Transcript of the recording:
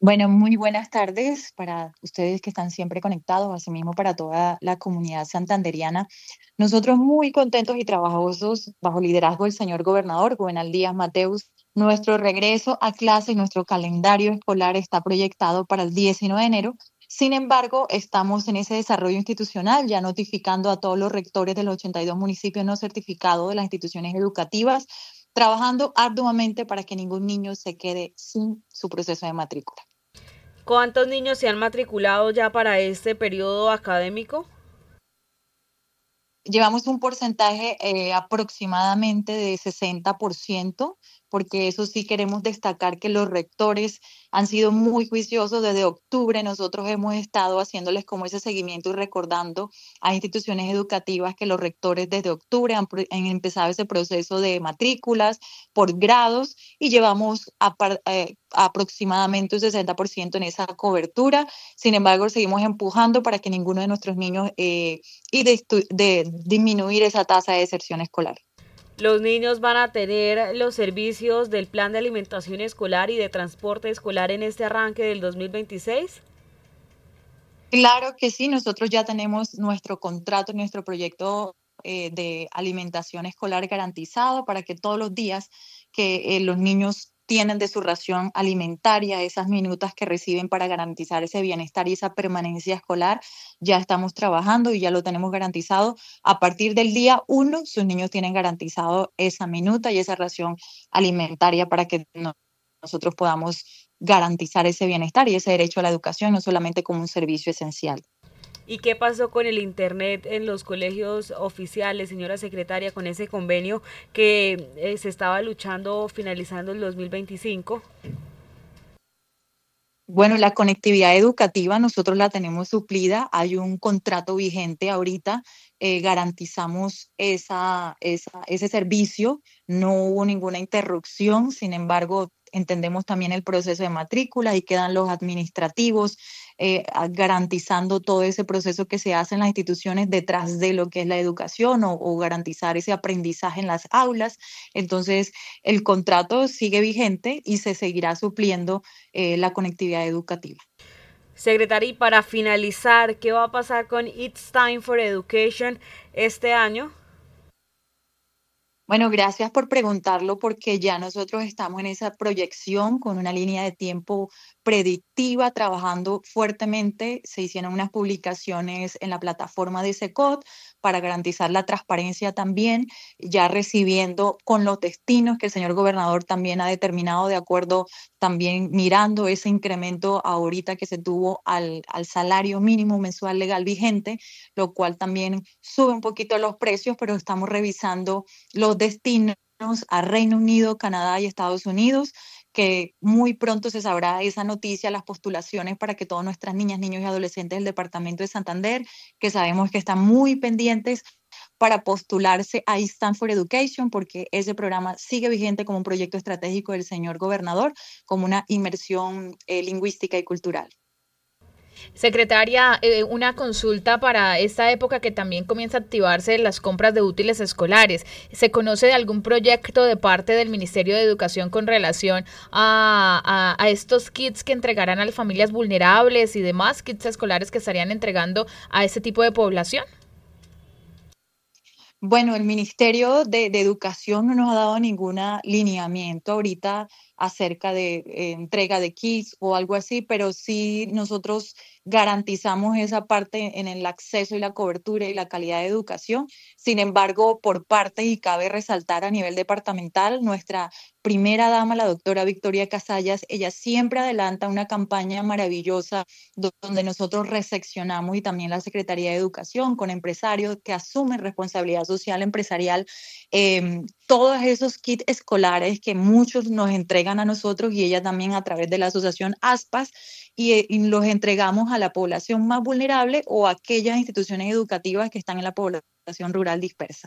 Bueno, muy buenas tardes para ustedes que están siempre conectados, asimismo para toda la comunidad santanderiana. Nosotros muy contentos y trabajosos bajo liderazgo del señor gobernador Juvenal Díaz Mateus. Nuestro regreso a clase, nuestro calendario escolar está proyectado para el 19 de enero. Sin embargo, estamos en ese desarrollo institucional, ya notificando a todos los rectores de los 82 municipios no certificados de las instituciones educativas, trabajando arduamente para que ningún niño se quede sin su proceso de matrícula. ¿Cuántos niños se han matriculado ya para este periodo académico? Llevamos un porcentaje aproximadamente de 60%, porque eso sí queremos destacar que los rectores han sido muy juiciosos desde octubre. Nosotros hemos estado haciéndoles como ese seguimiento y recordando a instituciones educativas que los rectores desde octubre han empezado ese proceso de matrículas por grados y llevamos aproximadamente un 60% en esa cobertura. Sin embargo, seguimos empujando para que ninguno de nuestros niños de disminuir esa tasa de deserción escolar. Los niños van a tener los servicios del plan de alimentación escolar y de transporte escolar en este arranque del 2026. Claro que sí, nosotros ya tenemos nuestro contrato, nuestro proyecto de alimentación escolar garantizado para que todos los días que los niños tienen de su ración alimentaria, esas minutas que reciben para garantizar ese bienestar y esa permanencia escolar, ya estamos trabajando y ya lo tenemos garantizado. A partir del día 1, sus niños tienen garantizado esa minuta y esa ración alimentaria para que nosotros podamos garantizar ese bienestar y ese derecho a la educación, no solamente como un servicio esencial. ¿Y qué pasó con el Internet en los colegios oficiales, señora secretaria, con ese convenio que se estaba luchando finalizando el 2025? Bueno, la conectividad educativa nosotros la tenemos suplida, hay un contrato vigente ahorita, garantizamos ese servicio, no hubo ninguna interrupción, sin embargo, entendemos también el proceso de matrícula y quedan los administrativos garantizando todo ese proceso que se hace en las instituciones detrás de lo que es la educación o garantizar ese aprendizaje en las aulas. Entonces, el contrato sigue vigente y se seguirá supliendo la conectividad educativa. Secretaria, y para finalizar, ¿qué va a pasar con It's Time for Education este año? Bueno, gracias por preguntarlo porque ya nosotros estamos en esa proyección con una línea de tiempo predictiva, trabajando fuertemente. Se hicieron unas publicaciones en la plataforma de SECOT para garantizar la transparencia también, ya recibiendo con los destinos que el señor gobernador también ha determinado de acuerdo, también mirando ese incremento ahorita que se tuvo al salario mínimo mensual legal vigente, lo cual también sube un poquito los precios, pero estamos revisando los destinos a Reino Unido, Canadá y Estados Unidos, que muy pronto se sabrá esa noticia, las postulaciones para que todas nuestras niñas, niños y adolescentes del departamento de Santander, que sabemos que están muy pendientes para postularse a Stand for Education, porque ese programa sigue vigente como un proyecto estratégico del señor gobernador, como una inmersión lingüística y cultural. Secretaria, una consulta para esta época que también comienza a activarse las compras de útiles escolares. ¿Se conoce de algún proyecto de parte del Ministerio de Educación con relación a estos kits que entregarán a las familias vulnerables y demás kits escolares que estarían entregando a ese tipo de población? Bueno, el Ministerio de Educación no nos ha dado ningún lineamiento ahorita acerca de entrega de kits o algo así, pero sí nosotros garantizamos esa parte en el acceso y la cobertura y la calidad de educación. Sin embargo, por parte, y cabe resaltar a nivel departamental, nuestra primera dama, la doctora Victoria Casallas, ella siempre adelanta una campaña maravillosa donde nosotros reseccionamos y también la Secretaría de Educación con empresarios que asumen responsabilidad social empresarial, todos esos kits escolares que muchos nos entregan a nosotros y ella también a través de la asociación ASPAS y los entregamos a la población más vulnerable o a aquellas instituciones educativas que están en la población rural dispersa.